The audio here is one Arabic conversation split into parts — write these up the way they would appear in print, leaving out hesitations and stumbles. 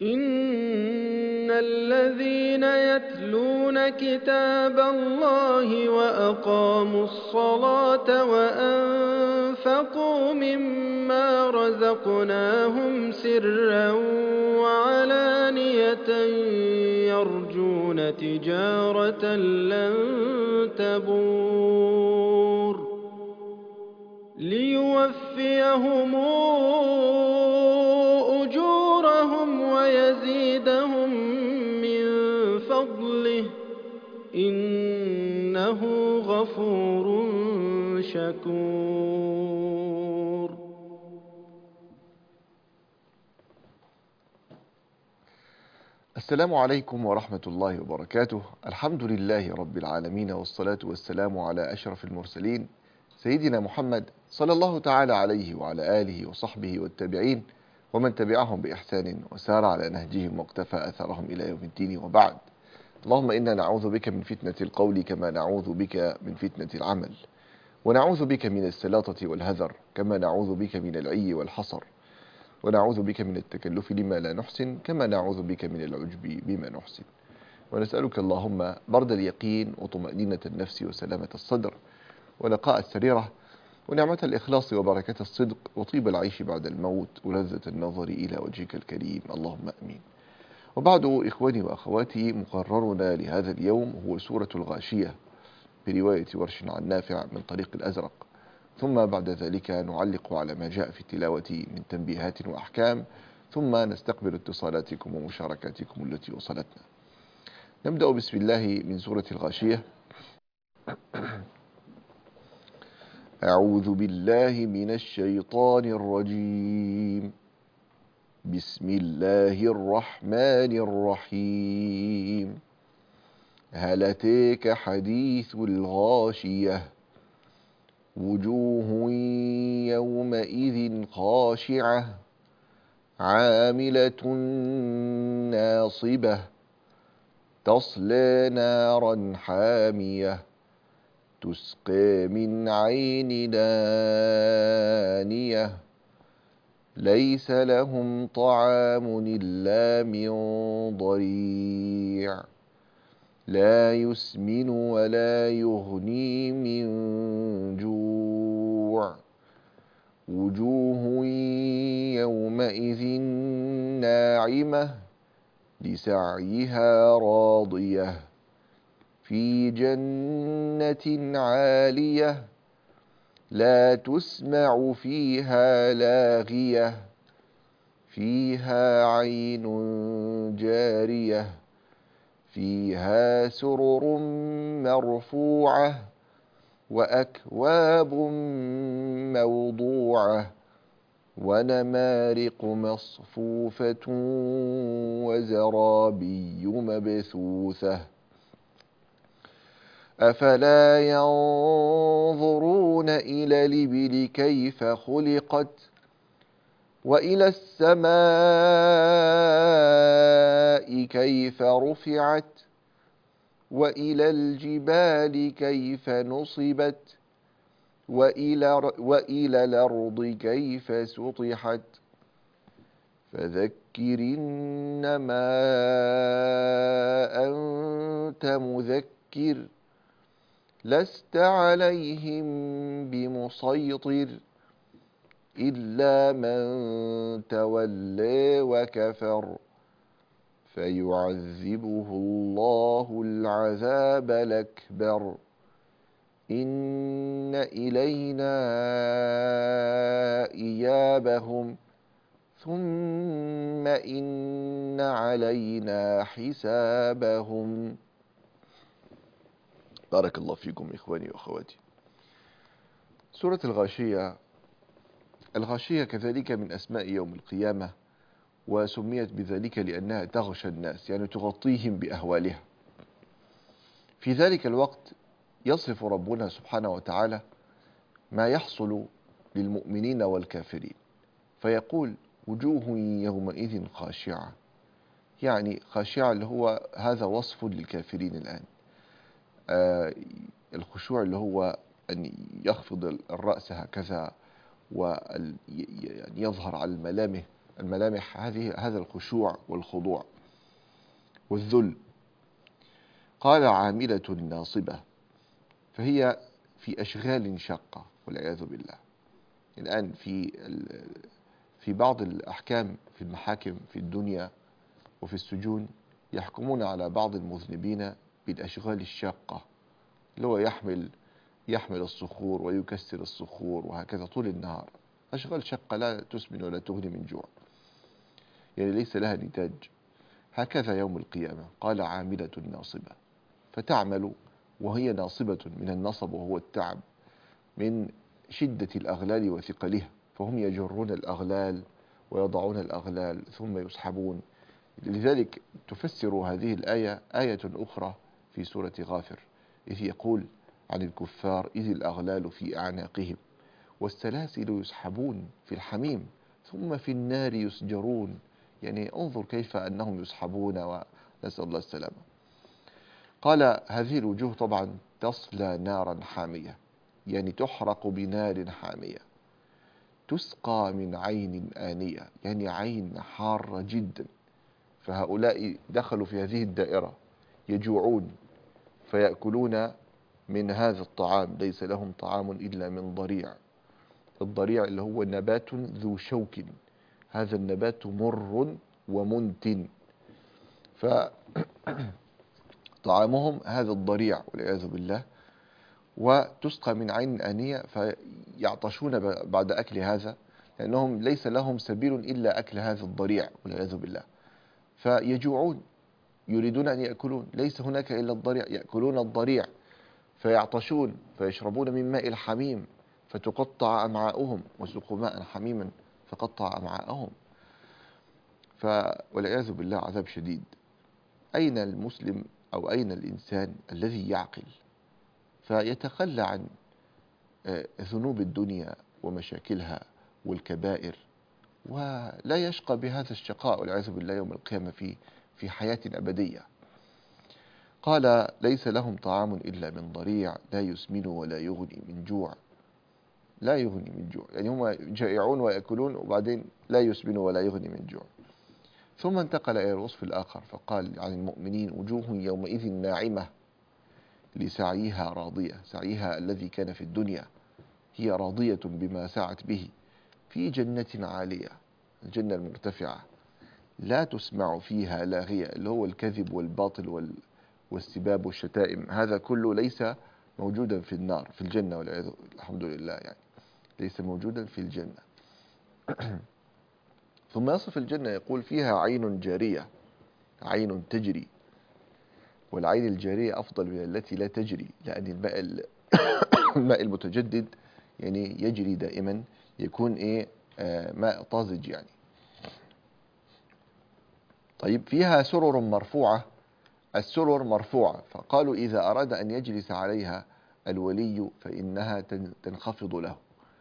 إن الذين يتلون كتاب الله وأقاموا الصلاة وأنفقوا مما رزقناهم سرا وعلانية يرجون تجارة لن تبور ليوفيهم أجورهم ويزيدهم من فضله إنه غفور شكور. السلام عليكم ورحمة الله وبركاته. الحمد لله رب العالمين، والصلاة والسلام على أشرف المرسلين سيدنا محمد صلى الله تعالى عليه وعلى آله وصحبه والتابعين ومن تبعهم بإحسان وسار على نهجهم واقتفى أثرهم إلى يوم الدين، وبعد. اللهم إنا نعوذ بك من فتنة القول كما نعوذ بك من فتنة العمل، ونعوذ بك من السلاطة والهذر كما نعوذ بك من العي والحصر، ونعوذ بك من التكلف لما لا نحسن كما نعوذ بك من العجب بما نحسن. ونسألك اللهم برد اليقين وطمأنينة النفس وسلامة الصدر ونقاء السريرة ونعمة الإخلاص وبركة الصدق وطيب العيش بعد الموت ولذة النظر إلى وجهك الكريم، اللهم أمين. وبعد، إخواني وأخواتي، مقررنا لهذا اليوم هو سورة الغاشية برواية ورش عن نافع من طريق الأزرق، ثم بعد ذلك نعلق على ما جاء في التلاوة من تنبيهات وأحكام، ثم نستقبل اتصالاتكم ومشاركاتكم التي وصلتنا. نبدأ بسم الله من سورة الغاشية. أعوذ بالله من الشيطان الرجيم. بسم الله الرحمن الرحيم. هل أتاك حديث الغاشية؟ وجوه يومئذ خاشعة عاملة ناصبة تصلى نارا حامية تسقى من عين آنية ليس لهم طعام إلا من ضريع لا يسمن ولا يغني من جوع وجوه يومئذ ناعمة لسعيها راضية في جنة عالية لا تسمع فيها لاغية فيها عين جارية فيها سرر مرفوعة وأكواب موضوعة ونمارق مصفوفة وزرابي مبثوثة أفلا ينظرون إلى الإبل كيف خلقت وإلى السماء كيف رفعت وإلى الجبال كيف نصبت وإلى الأرض كيف سطحت فذكر إنما أنت مذكر لست عليهم بمسيطر إلا من تولى وكفر فيعذبه الله العذاب الأكبر إن إلينا إيابهم ثم إن علينا حسابهم. بارك الله فيكم إخواني وأخواتي. سورة الغاشية. الغاشية كذلك من أسماء يوم القيامة، وسميت بذلك لأنها تغشى الناس، يعني تغطيهم بأهوالها. في ذلك الوقت يصف ربنا سبحانه وتعالى ما يحصل للمؤمنين والكافرين، فيقول وجوه يومئذ خاشعة، يعني خاشعة اللي هو هذا وصف للكافرين الآن. الخشوع اللي هو أن يخفض الرأس هكذا ويظهر على الملامح الملامح هذا الخشوع والخضوع والذل. قال عاملة ناصبة، فهي في أشغال شاقة والعياذ بالله. الآن في بعض الأحكام في المحاكم في الدنيا وفي السجون يحكمون على بعض المذنبين بالأشغال الشاقة، اللي هو يحمل الصخور ويكسر الصخور وهكذا طول النهار، أشغال شاقة لا تسمن ولا تغني من جوع، يعني ليس لها نتاج. هكذا يوم القيامة. قال عاملة ناصبة، فتعمل وهي ناصبة من النصب وهو التعب، من شدة الأغلال وثقلها، فهم يجرون الأغلال ويضعون الأغلال ثم يسحبون. لذلك تفسر هذه الآية آية أخرى في سورة غافر، إذ يقول عن الكفار: إذ الأغلال في أعناقهم والسلاسل يسحبون في الحميم ثم في النار يسجرون. يعني انظر كيف أنهم يسحبون، ونسأل الله السلامة. قال هذه الوجوه طبعا تصلى نارا حامية، يعني تحرق بنار حامية، تسقى من عين آنية، يعني عين حارة جدا. فهؤلاء دخلوا في هذه الدائرة يجوعون فيأكلون من هذا الطعام، ليس لهم طعام إلا من ضريع. الضريع اللي هو نبات ذو شوك، هذا النبات مر ومنتن، فطعامهم هذا الضريع والعياذ بالله. وتسقى من عين آنية، فيعطشون بعد أكل هذا، لأنهم ليس لهم سبيل إلا أكل هذا الضريع والعياذ بالله، فيجوعون يريدون أن يأكلون، ليس هناك إلا الضريع، يأكلون الضريع فيعطشون فيشربون من ماء الحميم فتقطع أمعاؤهم، وسقوا ماء حميما فقطع أمعاءهم. والعياذ بالله عذاب شديد. أين المسلم أو أين الإنسان الذي يعقل فيتخلى عن ذنوب الدنيا ومشاكلها والكبائر، ولا يشقى بهذا الشقاء والعياذ بالله يوم القيامة في حياة أبدية. قال ليس لهم طعام إلا من ضريع لا يسمن ولا يغني من جوع. لا يغني من جوع، يعني هم جائعون ويأكلون وبعدين لا يسمن ولا يغني من جوع. ثم انتقل إلى الوصف الآخر فقال عن المؤمنين: وجوه يومئذ ناعمة لسعيها راضية. سعيها الذي كان في الدنيا هي راضية بما سعت به في جنة عالية، الجنة المرتفعة، لا تسمع فيها لاغية، اللي هو الكذب والباطل والسباب والشتائم، هذا كله ليس موجودا في النار، في الجنة والعياذ الحمد لله، يعني ليس موجودا في الجنة. ثم يصف الجنة يقول: فيها عين جارية، عين تجري. والعين الجارية أفضل من التي لا تجري، لأن الماء المتجدد يعني يجري دائما، يكون ماء طازج يعني. طيب فيها سرر مرفوعة. السرر مرفوعة، فقالوا إذا أراد أن يجلس عليها الولي فإنها تنخفض له.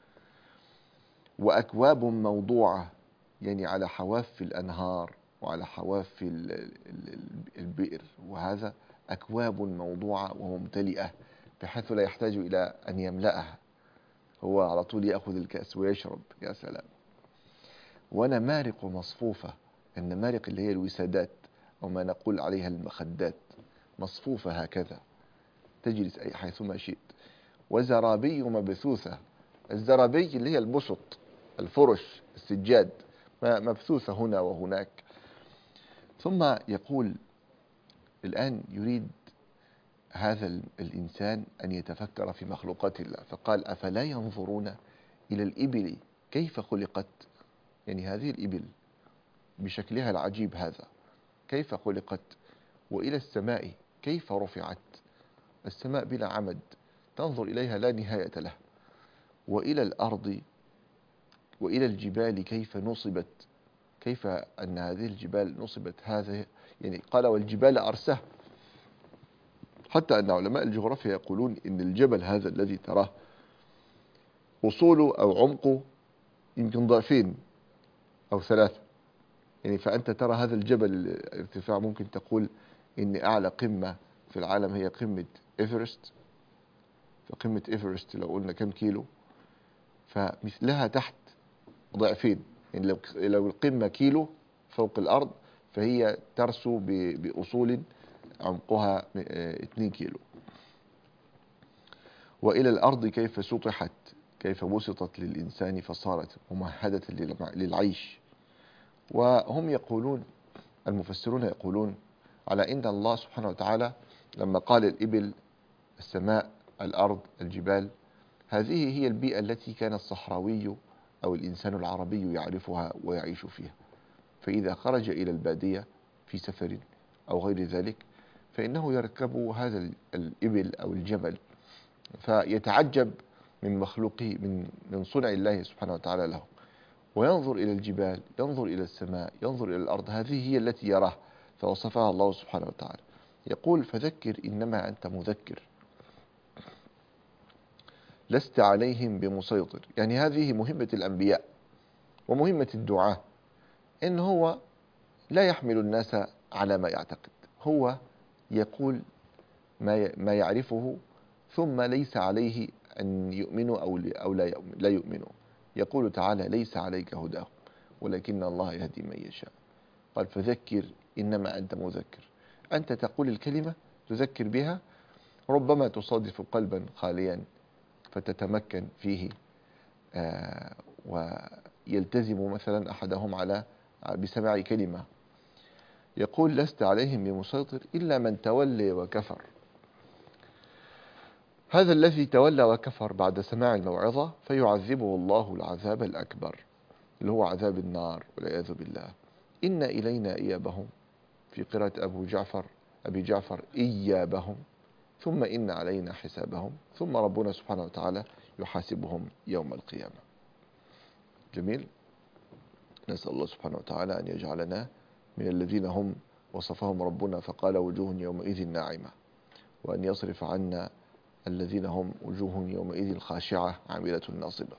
وأكواب موضوعة، يعني على حواف الأنهار وعلى حواف البئر، وهذا أكواب موضوعة وممتلئة بحيث لا يحتاج إلى أن يملأها، هو على طول يأخذ الكأس ويشرب. يا سلام. ونمارق مصفوفة. النمارق اللي هي الوسادات أو ما نقول عليها المخدات، مصفوفة هكذا تجلس أي حيثما شئت. وزرابي مبثوثة. الزرابي اللي هي البسط، الفرش، السجاد، مبثوثة هنا وهناك. ثم يقول الآن يريد هذا الإنسان أن يتفكر في مخلوقات الله، فقال: أفلا ينظرون إلى الإبل كيف خلقت. يعني هذه الإبل بشكلها العجيب هذا كيف خلقت. وإلى السماء كيف رفعت. السماء بلا عمد تنظر إليها لا نهاية له. وإلى الأرض وإلى الجبال كيف نصبت. كيف أن هذه الجبال نصبت. هذا يعني قال: والجبال أرسه. حتى أن علماء الجغرافيا يقولون إن الجبل هذا الذي تراه أصوله أو عمقه يمكن ضعفين أو ثلاثة، يعني فأنت ترى هذا الجبل الارتفاع ممكن تقول إن أعلى قمة في العالم هي قمة إيفرست. فقمة إيفرست لو قلنا كم كيلو، فمثلها تحت ضعفين. يعني لو القمة كيلو فوق الأرض فهي ترسو بأصول عمقها 2 كيلو. وإلى الأرض كيف سطحت، كيف بسطت للإنسان فصارت ممهدة للعيش. وهم يقولون، المفسرون يقولون على إن الله سبحانه وتعالى لما قال الإبل، السماء، الأرض، الجبال، هذه هي البيئة التي كان الصحراوي أو الإنسان العربي يعرفها ويعيش فيها. فإذا خرج إلى البادية في سفر أو غير ذلك فإنه يركب هذا الإبل أو الجمل فيتعجب من مخلوقه، من صنع الله سبحانه وتعالى له، وينظر إلى الجبال، ينظر إلى السماء، ينظر إلى الأرض، هذه هي التي يراها فوصفها الله سبحانه وتعالى. يقول فذكر إنما أنت مذكر لست عليهم بمسيطر. يعني هذه مهمة الأنبياء ومهمة الدعاة، إن هو لا يحمل الناس على ما يعتقد، هو يقول ما يعرفه، ثم ليس عليه أن يؤمنوا أو لا يؤمنوا. يقول تعالى ليس عليك هداهم ولكن الله يهدي من يشاء. قال فذكر إنما أنت مذكر، أنت تقول الكلمة تذكر بها، ربما تصادف قلبا خاليا فتتمكن فيه ويلتزم مثلا أحدهم بسماع كلمة. يقول لست عليهم بمسيطر إلا من تولي وكفر. هذا الذي تولى وكفر بعد سماع الموعظة فيعذبه الله العذاب الأكبر اللي هو عذاب النار والعياذ بالله. إن إلينا إيابهم، في قراءة أبي جعفر إيابهم، ثم إن علينا حسابهم، ثم ربنا سبحانه وتعالى يحاسبهم يوم القيامة. جميل. نسأل الله سبحانه وتعالى أن يجعلنا من الذين هم وصفهم ربنا فقال وجوه يومئذ ناعمة، وأن يصرف عنا الذين هم وجوه يومئذ خاشعة عاملة ناصبة.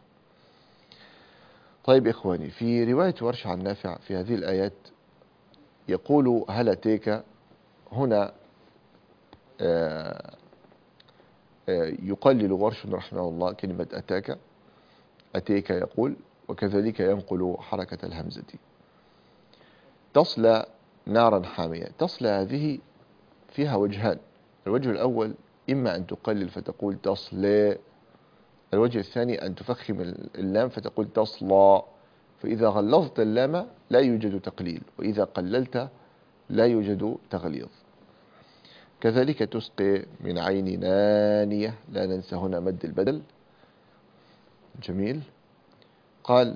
طيب إخواني، في رواية ورش عن نافع في هذه الآيات يقول هل أتيك، هنا يقلل ورش رحمه الله كلمة أتيك يقول، وكذلك ينقل حركة الهمزة. تصلى نارا حامية، تصلى هذه فيها وجهان. الوجه الأول إما أن تقلل فتقول تصلى، الوجه الثاني أن تفخم اللام فتقول تصلى. فإذا غلظت اللام لا يوجد تقليل، وإذا قللت لا يوجد تغليظ. كذلك تسقي من عين نانية، لا ننسى هنا مد البدل. جميل. قال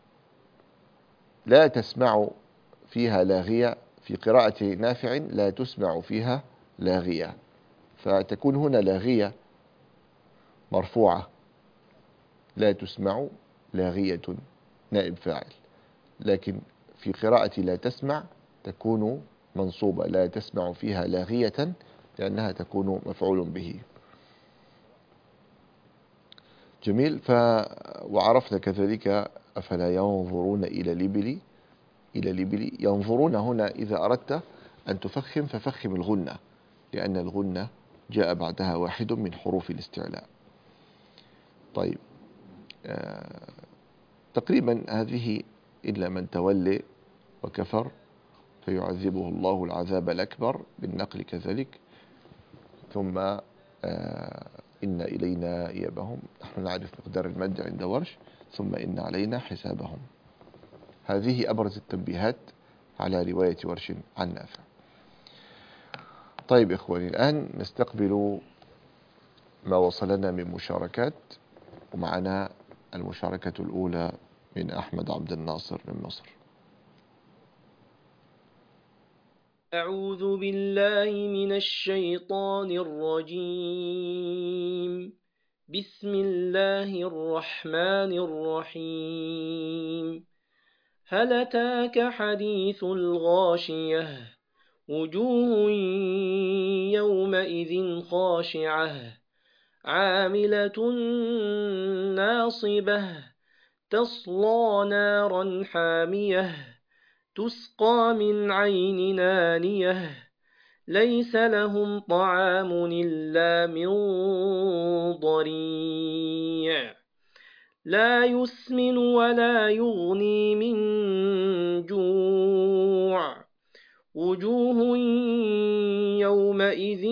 لا تسمع فيها لاغية، في قراءة نافع لا تسمع فيها لاغية، فتكون هنا لاغية مرفوعة، لا تسمع لاغية نائب فاعل. لكن في قراءة لا تسمع تكون منصوبة، لا تسمع فيها لاغية، لأنها تكون مفعول به. جميل. وعرفنا كذلك أفلا ينظرون إلى الإبل. ينظرون هنا إذا أردت أن تفخم ففخم الغنة، لأن الغنة جاء بعدها واحد من حروف الاستعلاء. طيب تقريبا هذه إلا من تولي وكفر فيعذبه الله العذاب الأكبر بالنقل كذلك. ثم إن إلينا إيابهم، نحن نعرف مقدار المد عند ورش، ثم إن علينا حسابهم. هذه أبرز التنبيهات على رواية ورش عن نافع. طيب إخواني، الآن نستقبل ما وصلنا من مشاركات، ومعنا المشاركة الأولى من أحمد عبد الناصر من مصر. أعوذ بالله من الشيطان الرجيم. بسم الله الرحمن الرحيم. هل أتاك حديث الغاشية؟ وجوه يومئذ خاشعة عاملة ناصبة تصلى نارا حامية تسقى من عين نانية ليس لهم طعام إلا من ضريع لا يسمن ولا يغني من جوع وجوه يومئذ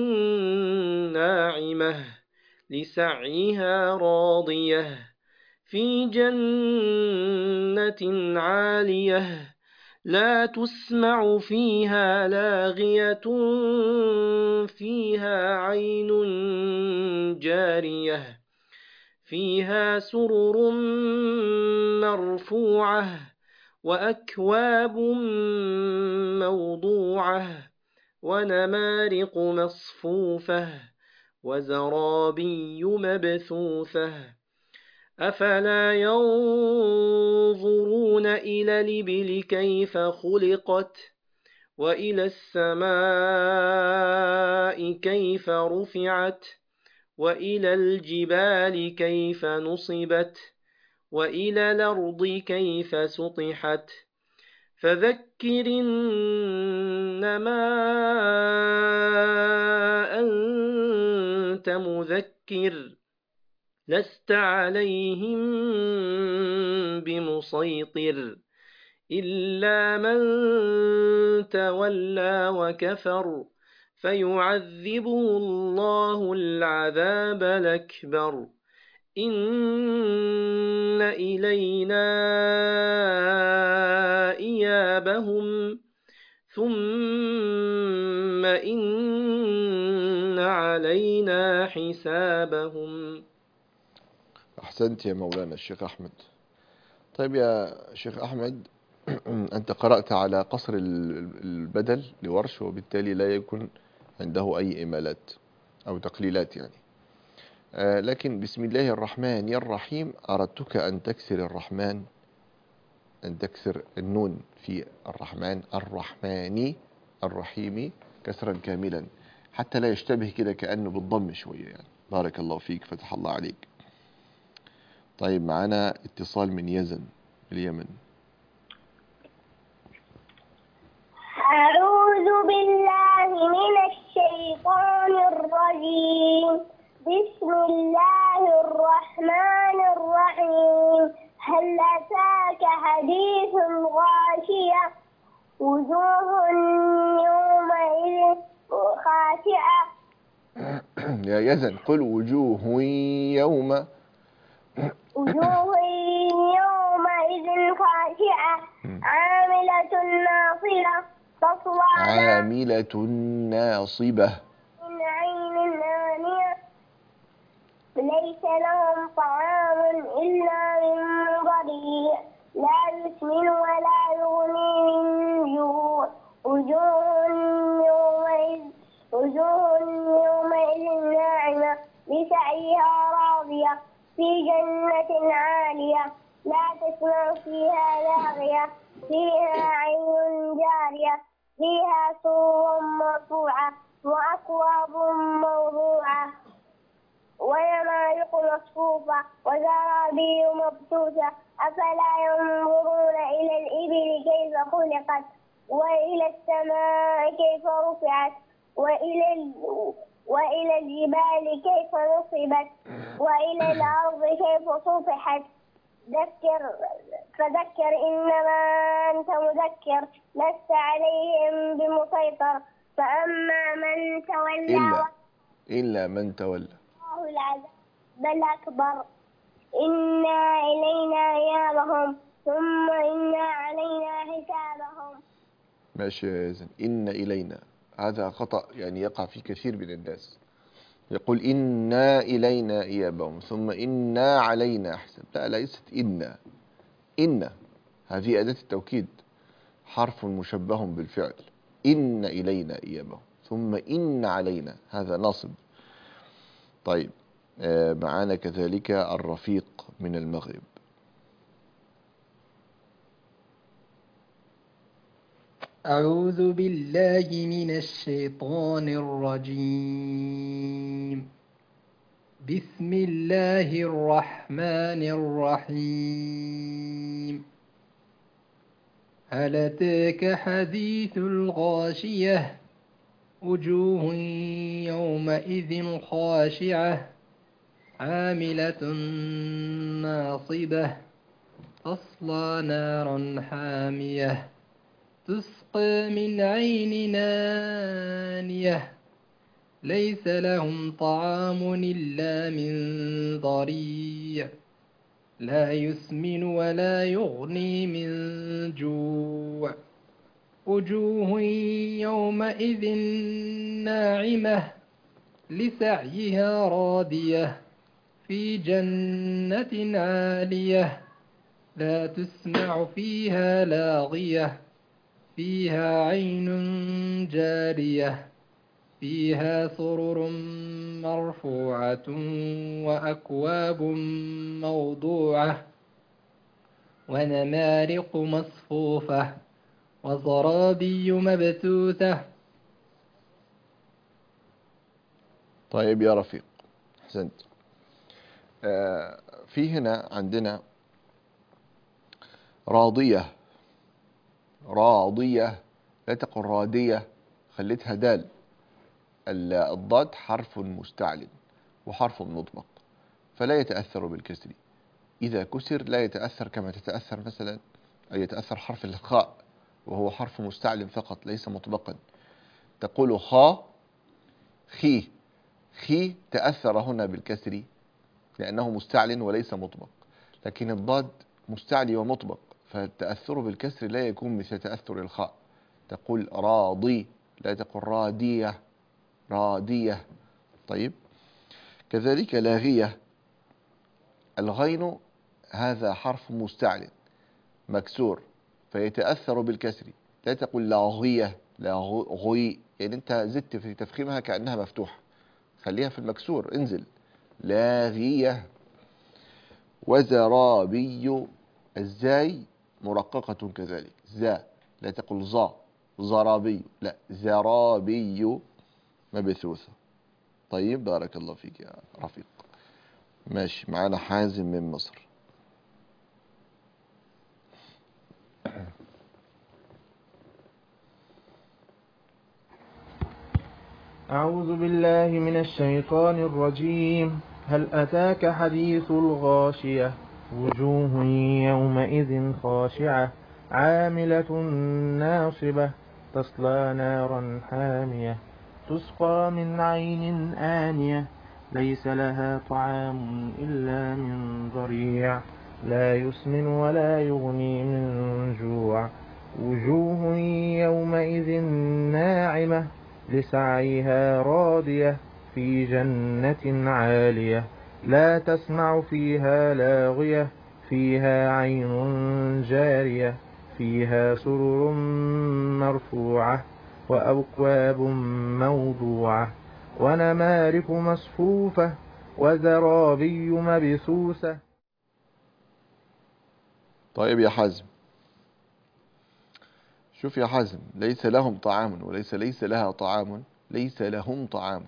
ناعمة لسعيها راضية في جنة عالية لا تسمع فيها لاغية فيها عين جارية فيها سرر مرفوعة وأكواب موضوعة ونمارق مصفوفة وزرابي مبثوثة أفلا ينظرون إلى الإبل كيف خلقت وإلى السماء كيف رفعت وإلى الجبال كيف نصبت وإلى الأرض كيف سطحت فذكر إنما أنت مذكر لست عليهم بمسيطر إلا من تولى وكفر فيعذبه الله العذاب الأكبر إن إلينا إيابهم ثم إن علينا حسابهم. أحسنت يا مولانا الشيخ أحمد. طيب يا شيخ أحمد، أنت قرأت على قصر البدل لورش، وبالتالي لا يكون عنده أي إمالات أو تقليلات يعني. لكن بسم الله الرحمن الرحيم أردتك أن تكسر الرحمن، أن تكسر النون في الرحمن الرحماني الرحيم كسرا كاملا، حتى لا يشتبه كده كأنه بالضم شوية يعني. بارك الله فيك، فتح الله عليك. طيب معنا اتصال من يزن في اليمن. أعوذ بالله من الشيطان الرجيم. بسم الله الرحمن الرحيم. هل أتاك حديث الغاشية وجوه يومئذ خاشعة. يا يزن قل وجوه وجوه يومئذ خاشعة عاملة ناصبة تصلى عاملة ناصبة من عين آنية ليس لهم طعام إلا من ضريع لا يسمن ولا يغني من جوع وجوه يومئذ ناعمة لسعيها راضية في جنة عالية لا تسمع فيها لاغية فيها عين جارية فيها سرر مرفوعة وأكواب موضوعة ونمارق مصفوفة وزرابي مبثوثة أفلا ينظرون إلى الإبل كيف خلقت وإلى السماء كيف رفعت وإلى الجبال كيف نصبت وإلى الأرض كيف سطحت فذكر إنما أنت مذكر لست عليهم بمسيطر فأما من تولى إلا من تولى الله العذاب الأكبر إنا إلينا إيابهم ثم إنا علينا حسابهم. ماشي يا يزن. إن إلينا هذا خطأ يعني يقع في كثير من الناس، يقول إنا إلينا إيابهم ثم إنا علينا حساب. لا، ليست إن هذه أداة التوكيد، حرف مشبه بالفعل. إن إلينا إيابهم ثم إن علينا، هذا ناصب. طيب معانا كذلك الرفيق من المغرب. أعوذ بالله من الشيطان الرجيم. بسم الله الرحمن الرحيم. هل أتاك حديث الغاشية وجوه يومئذ خاشعة عاملة ناصبة تصلى نارا حامية تسقى من عين آنية ليس لهم طعام إلا من ضريع لا يسمن ولا يغني من جوع وجوه يومئذ ناعمة لسعيها راضية في جنة عالية لا تسمع فيها لاغية فيها عين جارية فيها سرر مرفوعة وأكواب موضوعة ونمارق مصفوفة وزرابي مبثوثة. طيب يا رفيق، أحسنت. في هنا عندنا راضية، راضية، لا تقل رادية، خليتها دال. الضاد حرف مستعل وحرف مطبق فلا يتأثر بالكسر. إذا كسر لا يتأثر كما تتأثر مثلا، أو يتأثر حرف الخاء وهو حرف مستعل فقط ليس مطبقا. تقول خا خي، خي تأثر هنا بالكسر لأنه مستعل وليس مطبق، لكن الضاد مستعلي ومطبق فالتأثر بالكسر لا يكون مثل تأثر الخاء. تقول راضي، لا تقول رادية، رادية. طيب، كذلك لاغية، الغين هذا حرف مستعل مكسور فيتأثر بالكسر. لا تقول لاغية، لاغي، يعني أنت زدت في تفخيمها كأنها مفتوحة، خليها في المكسور، انزل. لاغية. وزرابي، الزاي مرققة كذلك، زا، لا تقل زا، زرابي، لا، زرابي مبثوثة. طيب، بارك الله فيك يا رفيق. ماشي، معانا حازم من مصر. أعوذ بالله من الشيطان الرجيم. هل أتاك حديث الغاشية وجوه يومئذ خاشعة عاملة ناصبة تصلى نارا حامية تسقى من عين آنية ليس لها طعام إلا من ضريع لا يسمن ولا يغني من جوع وجوه يومئذ ناعمة لسعيها راضية في جنة عالية لا تسمع فيها لاغية فيها عين جارية فيها سرر مرفوعة وأكواب موضوعة ونمارق مصفوفة وزرابي مبثوثة. طيب يا حازم، شوف يا حازم، ليس لهم طعام ليس لها طعام، ليس لهم طعام.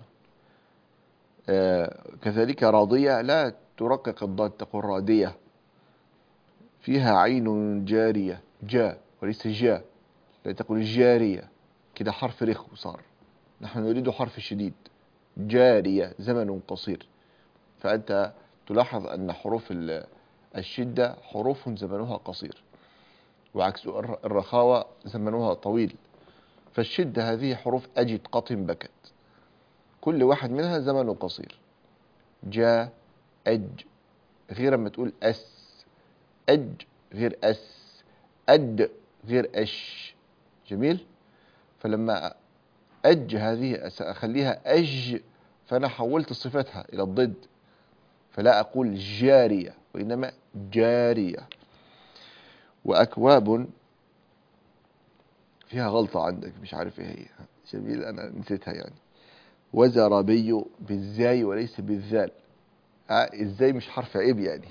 كذلك راضية، لا ترقق الضاد تقول رادية. فيها عين جارية، جاء وليس جاء، لا تقول جارية، كده حرف رخ صار. نحن نريد حرف شديد. جارية زمن قصير، فأنت تلاحظ أن حروف الشدة حروف زمنها قصير، وعكس الرخاوة زمنها طويل. فالشدة هذه حروف أجد قط بكت، كل واحد منها زمنه قصير. جاء، أج، غير ما تقول أس. أج غير أس، أد غير أش. جميل. فلما أج هذه أخليها أج، فأنا حولت صفتها إلى الضد، فلا أقول جارية وإنما جارية. وأكواب فيها غلطة عندك، مش عارف ايه هي. جميل، أنا نسيتها يعني. وزرابي بالزاي وليس بالذال. ازاي مش حرف عيب يعني.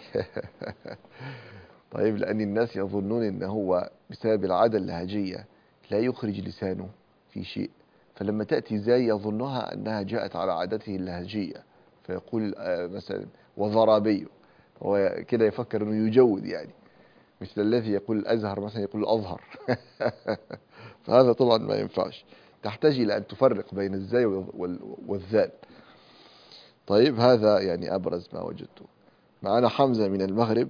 طيب، لأن الناس يظنون ان هو بسبب العادة اللهجية لا يخرج لسانه في شيء، فلما تأتي زاي يظنها أنها جاءت على عادته اللهجية، فيقول مثلا وضرابي، هو كده يفكر أنه يجود يعني، مثل الذي يقول الأزهر مثلا يقول الأظهر. فهذا طبعا ما ينفعش، تحتاج إلى أن تفرق بين الزاي والذال. طيب هذا يعني أبرز ما وجدته. معنا حمزة من المغرب.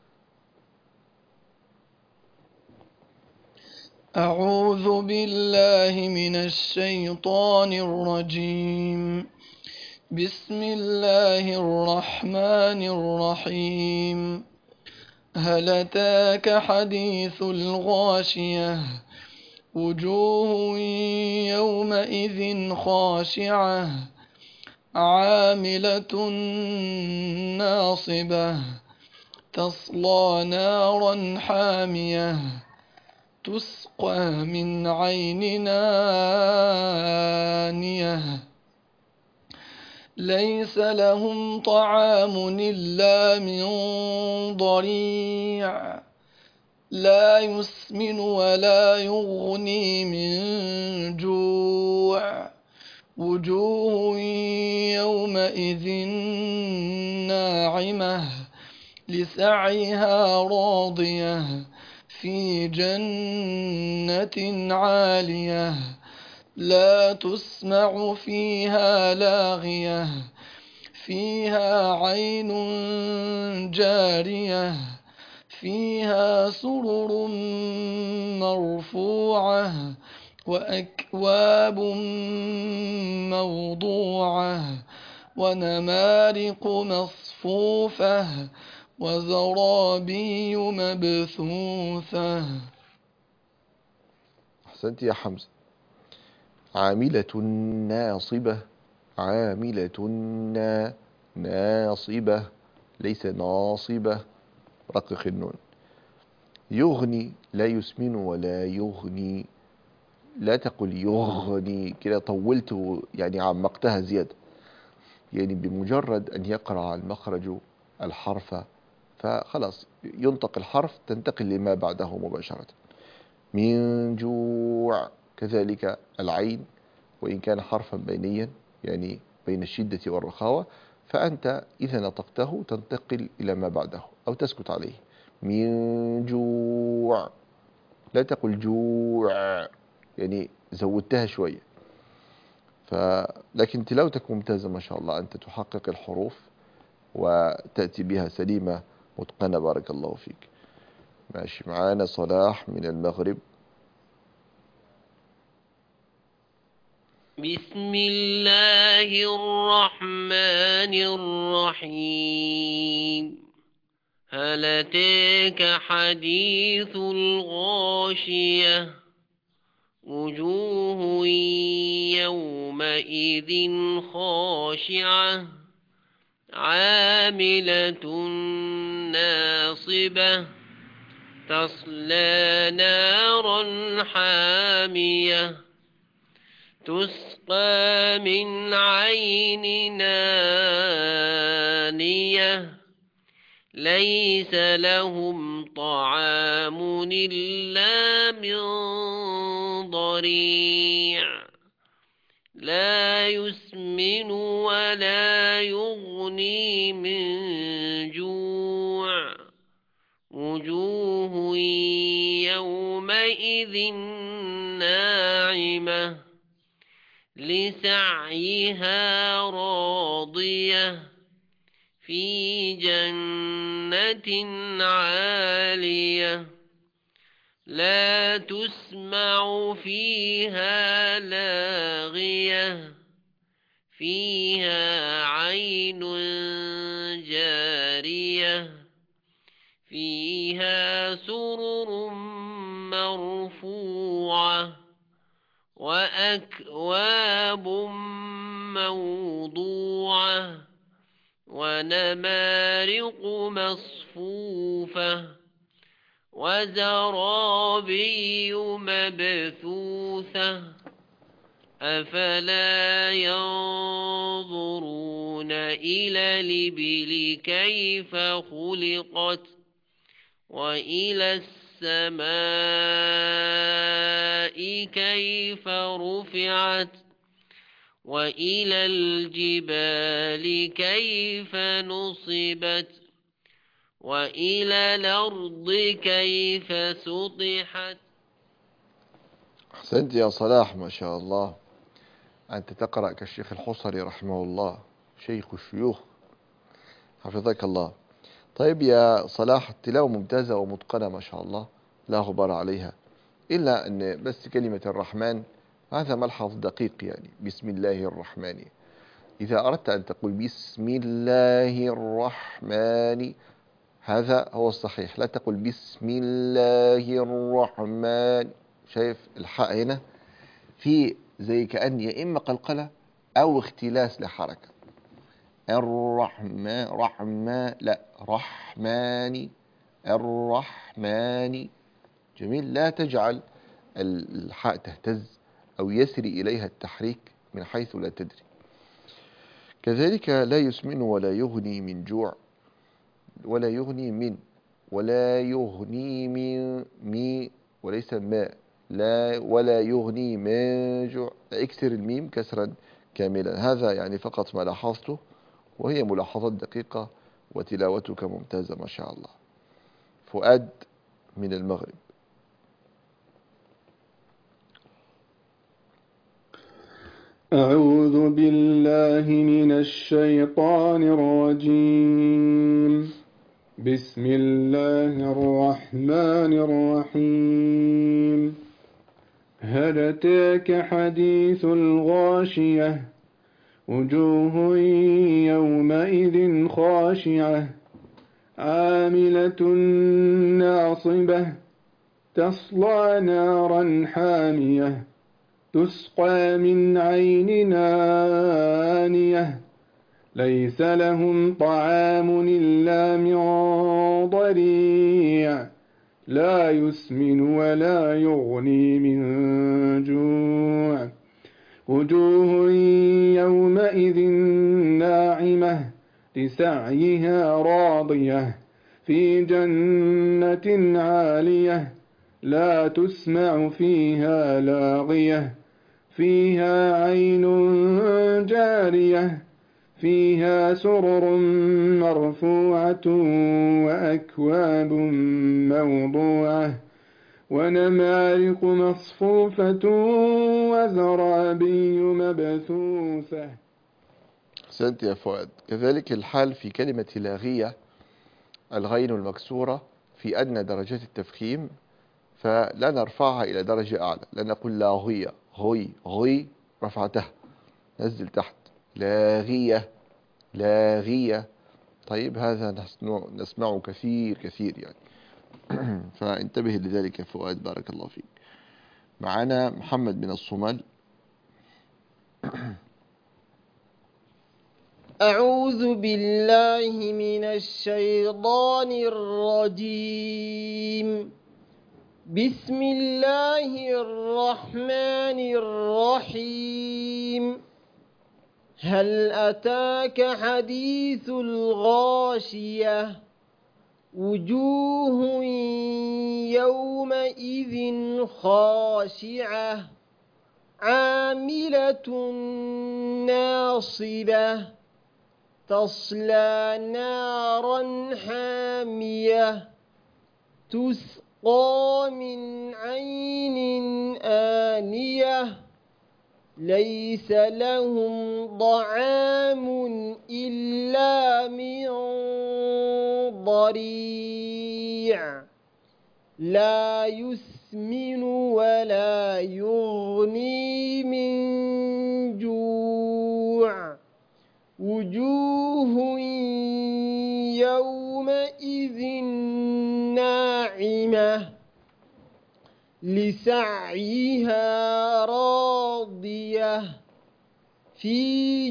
أعوذ بالله من الشيطان الرجيم. بسم الله الرحمن الرحيم. هل أتاك حديث الغاشية وجوه يومئذ خاشعة عاملة ناصبة تصلى نارا حامية تسقى من عين آنية ليس لهم طعام إلا من ضريع لا يسمن ولا يغني من جوع وجوه يومئذ ناعمة لسعيها راضية في جنة عالية لا تسمع فيها لاغية فيها عين جارية فيها سرر مرفوعة وأكواب موضوعة ونمارق مصفوفة وزرابي مبثوثة. أحسنت يا حمزة. عاملة ناصبة، عاملة ناصبة، ليس ناصبة، رقق النون. يغني، لا يسمن ولا يغني، لا تقل يغني كده، طولت يعني عمقتها زيادة، يعني بمجرد أن يقرأ المخرج الحرف فخلاص ينطق الحرف تنتقل لما بعده مباشرة. من جوع، كذلك العين وإن كان حرفا بينيا يعني بين الشدة والرخاوة، فأنت إذا نطقته تنتقل إلى ما بعده أو تسكت عليه. من جوع، لا تقل جوع يعني زودتها شوية. لكن تلاوتك ممتازة ما شاء الله، أنت تحقق الحروف وتأتي بها سليمة متقنة، بارك الله فيك. ماشي، معانا صلاح من المغرب. بسم الله الرحمن الرحيم. هل أتاك حديث الغاشية وجوه يومئذ خاشعة عاملة ناصبة تصلى نارا حامية تسقى من عين آنية ليس لهم طعام إلا من ضريع لا يسمن ولا يغني من جوع وجوه يومئذ ناعمة لسعيها راضية في جنة عالية لا تسمع فيها لاغية فيها عين جارية فيها سرر مرفوعة وأكواب موضوعة ونمارق مصفوفة وزرابي مبثوثة أفلا ينظرون إلى الإبل كيف خلقت وإلى السماء كيف رفعت وإلى الجبال كيف نصبت وإلى الأرض كيف سطحت. أحسنت يا صلاح ما شاء الله، أنت تقرأ كالشيخ الحصري رحمه الله، شيخ الشيوخ حفظك الله. طيب يا صلاح، التلاوة ممتازة ومتقنة ما شاء الله، لا غبار عليها، إلا أن بس كلمة الرحمن هذا ملحظ دقيق، يعني بسم الله الرحمن. إذا أردت أن تقول بسم الله الرحمن هذا هو الصحيح، لا تقول بسم الله الرحمن. شايف الحاء هنا في زي كأن يا إما قلقلة أو اختلاس لحركة. الرحمن رحمن، لا رحماني الرحمن. جميل، لا تجعل الحاء تهتز أو يسري إليها التحريك من حيث لا تدري. كذلك لا يسمن ولا يغني من جوع، ولا يغني من، ولا يغني من مي وليس ماء، لا ولا يغني من جوع، اكسر الميم كسرا كاملا. هذا يعني فقط ما لاحظته، وهي ملاحظات دقيقة، وتلاوتك ممتازة ما شاء الله. فؤاد من المغرب. أعوذ بالله من الشيطان الرجيم. بسم الله الرحمن الرحيم. هل أتاك حديث الغاشية وجوه يومئذ خاشعة عاملة ناصبة تصلى نارا حامية تسقى من عين آنية ليس لهم طعام إلا من ضريع لا يسمن ولا يغني من جوع وجوه يومئذ ناعمة لسعيها راضية في جنة عالية لا تسمع فيها لاغية فيها عين جارية فيها سرر مرفوعة وأكواب موضوعة ونمارق مصفوفة وزرابي مبثوثة. أحسنت يا فؤاد. كذلك الحال في كلمة لاغية، الغين المكسورة في أدنى درجات التفخيم، فلا نرفعها إلى درجة أعلى، لا نقول لاغية غي غي رفعتها، نزل تحت لاغية لاغية. طيب هذا نسمعه كثير كثير يعني فانتبه لذلك يا فؤاد، بارك الله فيك. معنا محمد من الصومال. أعوذ بالله من الشيطان الرجيم. بسم الله الرحمن الرحيم. هل أتاك حديث الغاشية وجوه يومئذ خاشعة عاملة ناصبة تصلى نارا حامية تسقى من عين آنية ليس لهم طعام إلا من ضريع لا يسمن ولا يغني من جوع وجوه يومئذ ناعمة لسعيها راضية في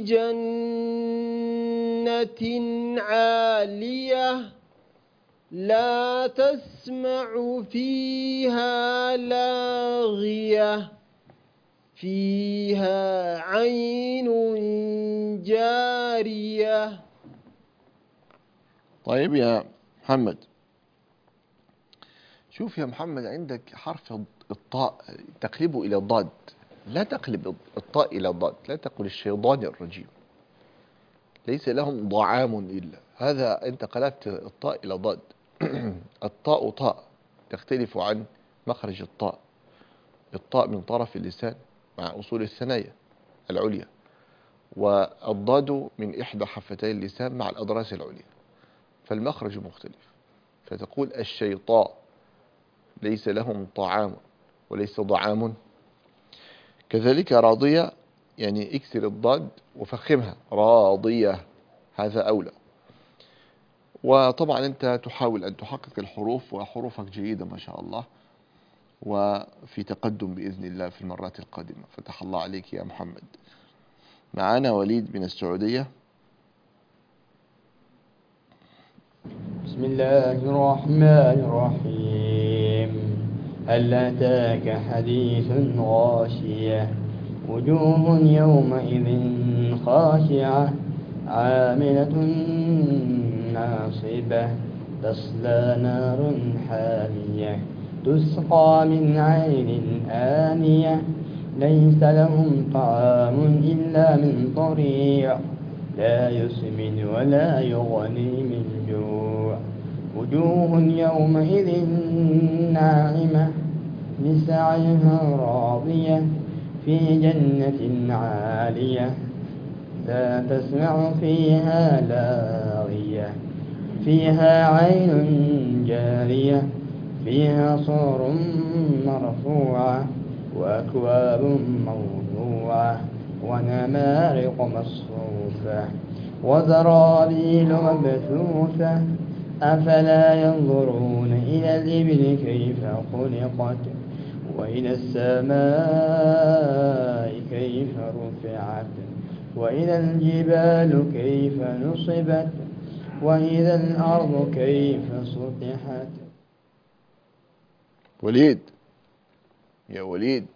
جنة عالية لا تسمع فيها لاغية فيها عين جارية. طيب يا محمد، شوف يا محمد، عندك حرف الطاء تقلبه إلى الضاد، لا تقلب الطاء إلى الضاد، لا تقل الشيطان الرجيم ليس لهم طعام إلا، هذا أنت قلبت الطاء إلى ضاد. الطاء طاء تختلف عن مخرج الطاء. الطاء من طرف اللسان مع أصول الثنايا العليا، والضاد من إحدى حفتي اللسان مع الأضراس العليا، فالمخرج مختلف. فتقول الشيطاء ليس لهم طعام وليس ضعام. كذلك راضية، يعني اكسر الضاد وفخمها، راضية، هذا أولى. وطبعا أنت تحاول أن تحقق الحروف، وحروفك جيدة ما شاء الله، وفي تقدم بإذن الله في المرات القادمة. فتح الله عليك يا محمد. معنا وليد من السعودية. بسم الله الرحمن الرحيم. هل أتاك حديث غاشية وجوه يومئذ خاشعة عاملة ناصبة تصلى نار حامية تسقى من عين آنية ليس لهم طعام إلا من ضريع لا يسمن ولا يغني من جوع وجوه يومئذ ناعمة لسعيها راضية في جنة عالية لا تسمع فيها لاغية فيها عين جارية فيها سرر مرفوعة وأكواب موضوعة ونمارق مصفوفة وزرابيل مبثوثة أفلا ينظرون إلى الإبل كيف خلقت وإلى السماء كيف رفعت وإلى الجبال كيف نصبت وإلى الأرض كيف سطحت. وليد يا وليد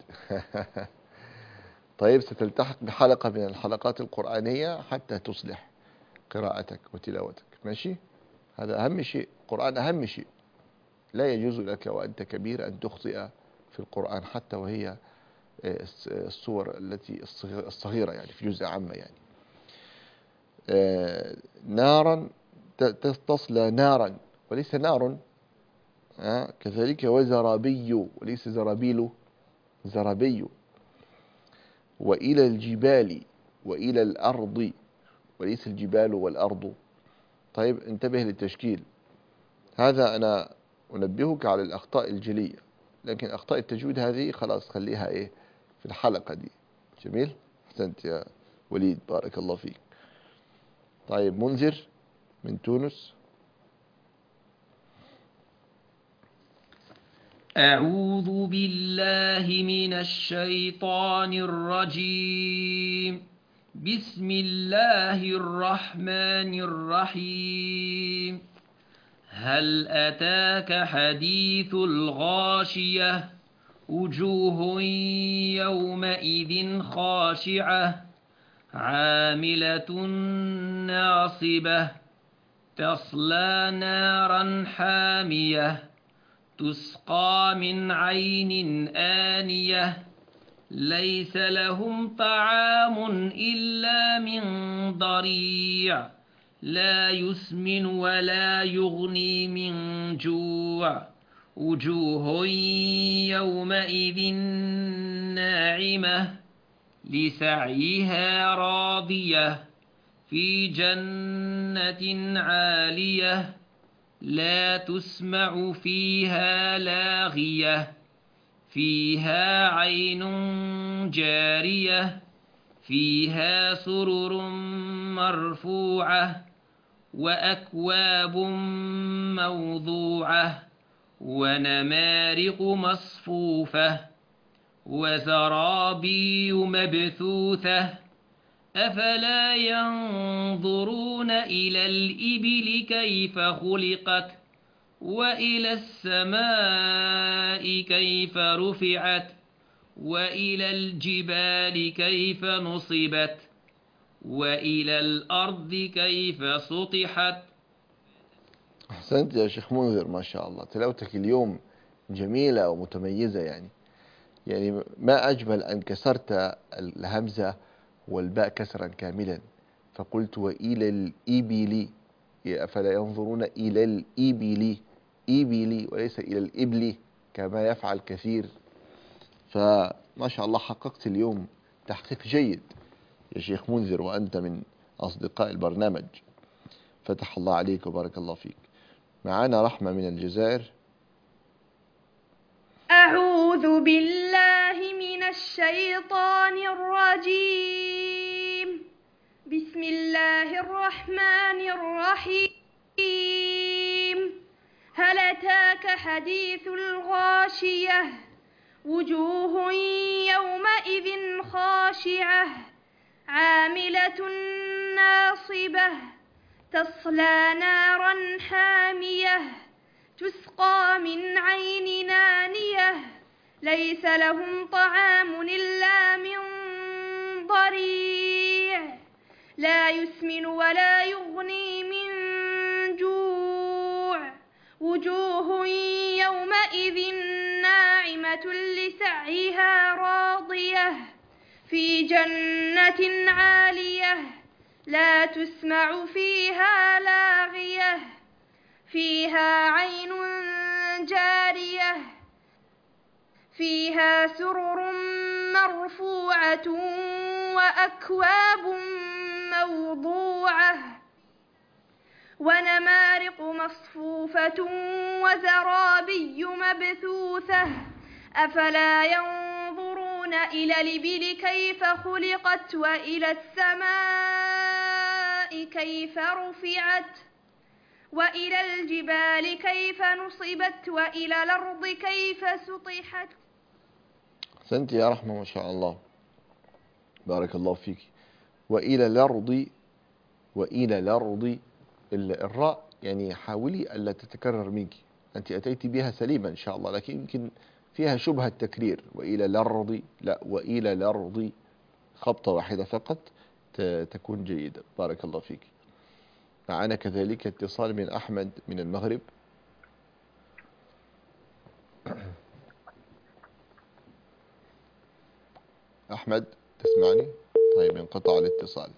طيب، ستلتحق بحلقة من الحلقات القرآنية حتى تصلح قراءتك وتلاوتك، ماشي؟ هذا أهم شيء. القرآن أهم شيء. لا يجوز لك وأنت كبير أن تخطئ في القرآن، حتى وهي الصور التي الصغيرة، يعني في جزء عامة. يعني نارا تصلى نارا وليس نار، كذلك وزرابي وليس زرابيل، زرابي. وإلى الجبال وإلى الأرض وليس الجبال والأرض. طيب انتبه للتشكيل هذا، أنا أنبهك على الأخطاء الجلية، لكن أخطاء التجويد هذه خلاص خليها في الحلقة دي. جميل، أحسنت يا وليد، بارك الله فيك. طيب منذر من تونس. أعوذ بالله من الشيطان الرجيم. بسم الله الرحمن الرحيم. هل أتاك حديث الغاشية وجوه يومئذ خاشعة عاملة ناصبة تصلى نارا حامية تسقى من عين آنية ليس لهم طعام إلا من ضريع لا يسمن ولا يغني من جوع وجوه يومئذ ناعمة لسعيها راضية في جنة عالية لا تسمع فيها لاغية فيها عين جارية فيها سرر مرفوعة وأكواب موضوعة ونمارق مصفوفة وزرابي مبثوثة أفلا ينظرون إلى الإبل كيف خلقت وإلى السماء كيف رفعت وإلى الجبال كيف نصبت وإلى الأرض كيف سطحت. أحسنت يا شيخ منذر، ما شاء الله، تلاوتك اليوم جميلة ومتميزة. يعني ما أجمل أن كسرت الهمزة والباء كسرا كاملا، فقلت وإلى الإبل، أفلا ينظرون إلى الإبل، إبل وليس إلى الإبل كما يفعل كثير. فما شاء الله حققت اليوم تحقيق جيد يا شيخ منذر، وأنت من أصدقاء البرنامج، فتح الله عليك وبارك الله فيك. معانا رحمة من الجزائر. أعوذ بالله من الشيطان الرجيم. بسم الله الرحمن الرحيم. هل أتاك حديث الغاشية؟ وجوه يومئذ خاشعة عاملة ناصبة تصلى نارا حامية تسقى من عين نانية ليس لهم طعام إلا من ضريع لا يسمن ولا يغني من جوع. وجوه يومئذ ناعمة لسعيها راضية في جنة عالية لا تسمع فيها لاغية فيها عين جارية فيها سرر مرفوعة وأكواب موضوعة ونمارق مصفوفة وزرابي مبثوثة أفلا ينظرون إلى الإبل كيف خلقت وإلى السماء كيف رفعت وإلى الجبال كيف نصبت وإلى الأرض كيف سطحت. أحسنت يا رحمة ما شاء الله، بارك الله فيك. وإلى الأرض، وإلى الأرض، الراء يعني حاولي ألا تتكرر منك، أنت أتيت بها سليما إن شاء الله، لكن يمكن فيها شبهة تكرير. وإلى الأرض، لا، وإلى الأرض، خبطة واحدة فقط تكون جيدة. بارك الله فيك. معنا كذلك اتصال من أحمد من المغرب. أحمد تسمعني؟ طيب انقطع الاتصال.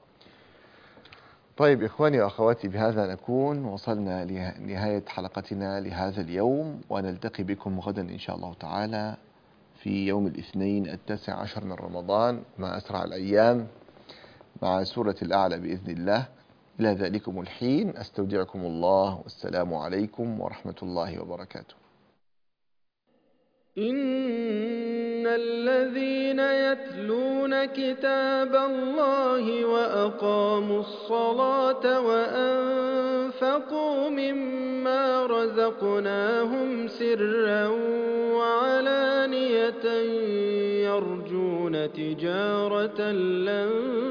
طيب إخواني وأخواتي، بهذا نكون وصلنا لنهاية حلقتنا لهذا اليوم، ونلتقي بكم غدا إن شاء الله تعالى في يوم الاثنين 19 من رمضان مع أسرع الأيام مع سورة الأعلى بإذن الله. إلى ذلكم الحين أستودعكم الله، والسلام عليكم ورحمة الله وبركاته. إن الذين يتلون كتاب الله وأقاموا الصلاة وأنفقوا مما رزقناهم سرا وعلانية يرجون تجارة لن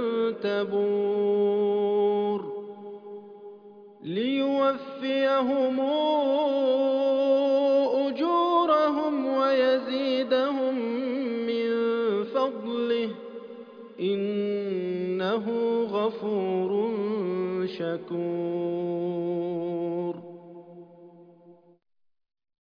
تبور ليوفيهم أجورهم ويزيدهم من فضله إنه غفور شكور.